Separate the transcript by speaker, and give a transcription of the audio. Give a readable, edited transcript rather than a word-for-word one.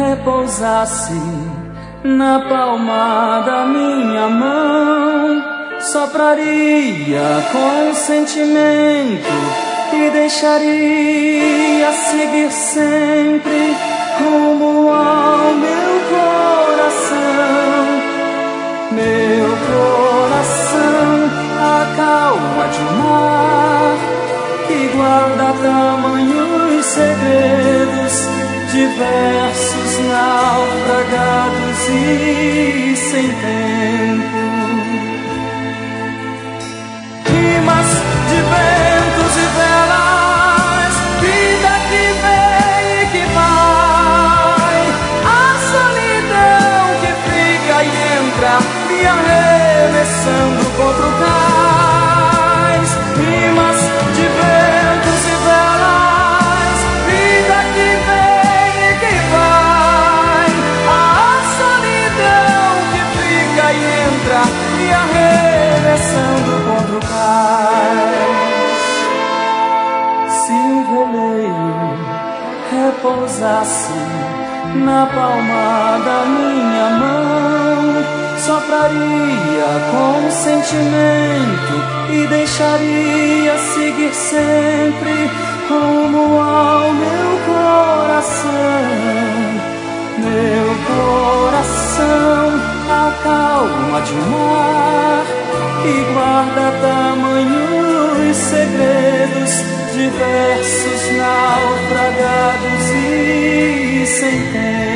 Speaker 1: repousasse na palma da minha mão, sopraria com sentimento e deixaria seguir sempre rumo ao meu coração. Meu coração, a calma de um mar que guarda tamanhos segredos, diversos, naufragados e sem tempo. Rimas de ventos e velas, vida que vem e que vai, a solidão que fica e entra, me arremessando contra o cais. Rimas de ventos e velas, vida que vem e que vai, a solidão que fica e entra, me arremessando contra o cais. Se o veleiro repousasse na palma da minha mão, sopraria com sentimento e deixaria seguir sempre rumo ao meu coração. Meu coração, a calma de um mar que guarda tamanhos segredos, diversos, naufragados e sem tempo.